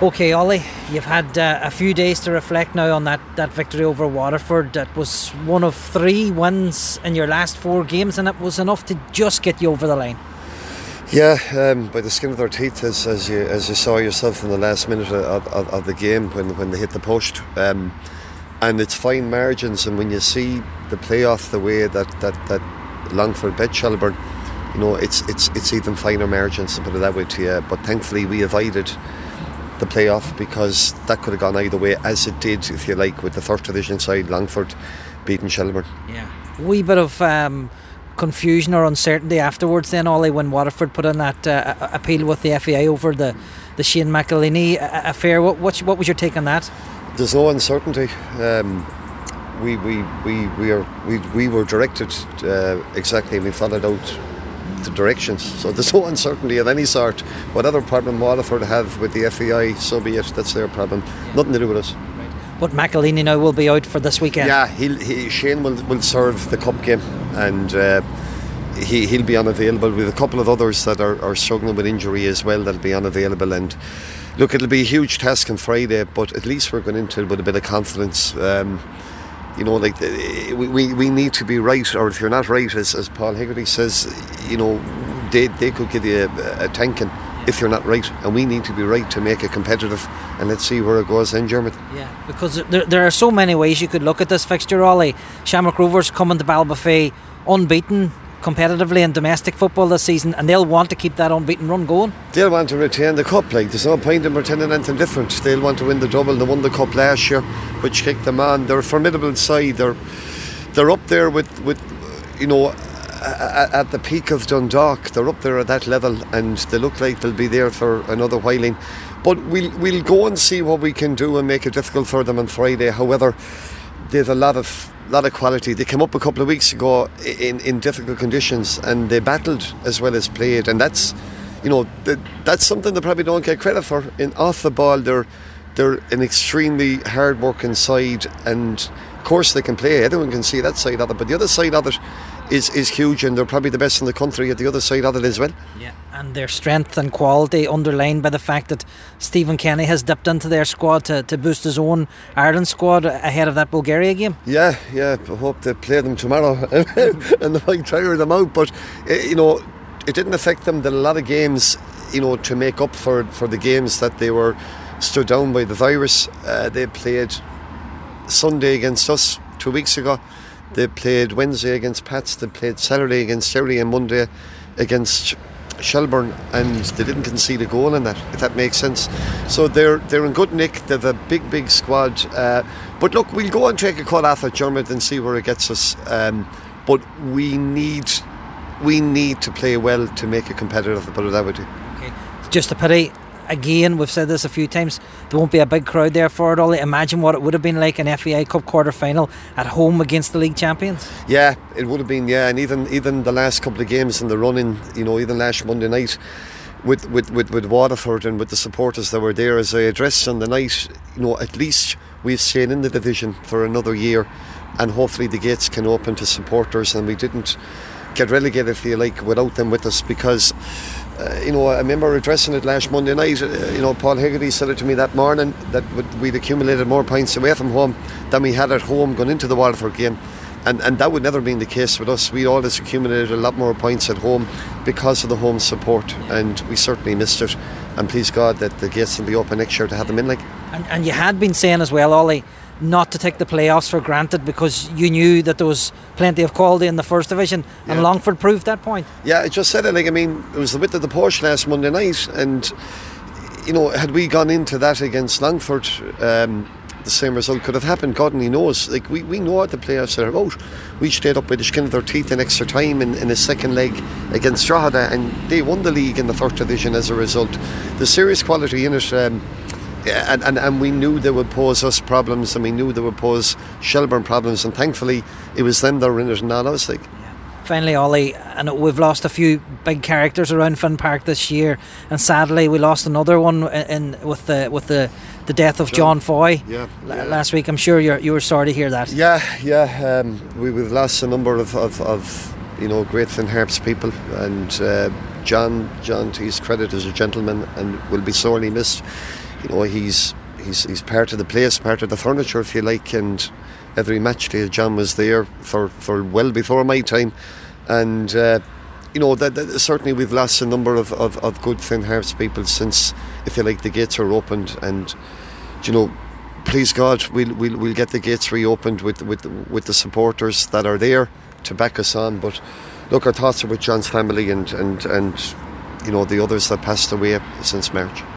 Okay, Ollie, you've had a few days to reflect now on that victory over Waterford. That was one of 3 wins in your last 4 games, and it was enough to just get you over the line. Yeah, by the skin of their teeth, as you saw yourself in the last minute of the game when they hit the post. And it's fine margins, and when you see the playoff the way that Longford bet Shelbourne, you know, it's even finer margins, to put it that way to you. But thankfully we avoided the playoff, because that could have gone either way, as it did, if you like, with the first division side Longford beating Shelbourne. Yeah, a wee bit of confusion or uncertainty afterwards then, Ollie, when Waterford put in that appeal with the FAI over the Shane McElhinney affair. What was your take on that? There's no uncertainty. We were directed exactly, and we followed out the directions, so there's no uncertainty of any sort. Whatever problem Waterford have with the FAI, so be it, that's their problem. Nothing to do with us. Right. But McElhinney now will be out for this weekend. Yeah, Shane will serve the cup game, and he'll be unavailable, with a couple of others that are struggling with injury as well that'll be unavailable. And look, it'll be a huge task on Friday, but at least we're going into it with a bit of confidence. You know, like, we need to be right, or if you're not right, as Paul Hegarty says, you know, they could give you a tanking if you're not right, and we need to be right to make it competitive. And let's see where it goes then, Dermot. Yeah, because there are so many ways you could look at this fixture, Ollie. Shamrock Rovers coming to Ballybofey unbeaten competitively in domestic football this season, and they'll want to keep that unbeaten run going. They'll want to retain the cup. Like, there's no point in pretending anything different. They'll want to win the double. They won the cup last year, which kicked them on. They're a formidable side. They're up there with you know, at the peak of Dundalk. They're up there at that level, and they look like they'll be there for another whiling. But we'll go and see what we can do and make it difficult for them on Friday. However, there's a lot of quality. They came up a couple of weeks ago in difficult conditions, and they battled as well as played, and that's, you know, that's something they probably don't get credit for. Off the ball, they're an extremely hard working side, and of course they can play. Everyone can see that side of it, but the other side of it is huge, and they're probably the best in the country at the other side of it as well. Yeah, and their strength and quality underlined by the fact that Stephen Kenny has dipped into their squad to boost his own Ireland squad ahead of that Bulgaria game. Yeah, I hope they play them tomorrow and they might tire them out, but you know, it didn't affect them. There are a lot of games, you know, to make up for the games that they were stood down by the virus. They played Sunday against us 2 weeks ago. They played Wednesday against Pats. They played Saturday against Derry, and Monday against Shelbourne, and they didn't concede a goal in that, if that makes sense. So they're in good nick. They've a big squad. But look, we'll go and take a cut off at Dermot and see where it gets us. But we need to play well to make it competitive, to put it that way. Okay, it's just a pity. Again, we've said this a few times, there won't be a big crowd there for it, Ollie. Imagine what it would have been like an FAI Cup quarter-final at home against the league champions. Yeah, it would have been, yeah. And even the last couple of games in the running, you know, even last Monday night with Waterford and with the supporters that were there, as I addressed on the night, you know, at least we've stayed in the division for another year, and hopefully the gates can open to supporters, and we didn't get relegated, if you like, without them with us, because you know, I remember addressing it last Monday night. You know, Paul Hegarty said it to me that morning, that we'd accumulated more points away from home than we had at home going into the Waterford game, and that would never been the case with us. We always accumulated a lot more points at home because of the home support, and we certainly missed it. And please God that the gates will be open next year to have them in. Like, and you had been saying as well, Ollie, not to take the playoffs for granted, because you knew that there was plenty of quality in the first division, and Longford proved that point. Yeah, I just said it. Like, I mean, it was the width of the post last Monday night, and you know, had we gone into that against Longford, the same result could have happened. God only knows. Like, we know what the playoffs are about. We stayed up by the skin of their teeth in extra time in a second leg against Drogheda, and they won the league in the first division as a result. The serious quality in it. And we knew they would pose us problems, and we knew they would pose Shelbourne problems, and thankfully it was them that were in it and not us. Like. Finally, Ollie, and we've lost a few big characters around Finn Park this year, and sadly we lost another one with the death of John Foy last week. I'm sure you were sorry to hear that. We've lost a number of you know, great Finn Harps people, and John, to his credit, is a gentleman and will be sorely missed. you know, he's part of the place, part of the furniture, if you like. And every match day John was there for well before my time. And you know, that certainly we've lost a number of good Finn Harps people since, if you like, the gates are opened. And you know, please God, we'll get the gates reopened with the supporters that are there to back us on. But look, our thoughts are with John's family and you know, the others that passed away since March.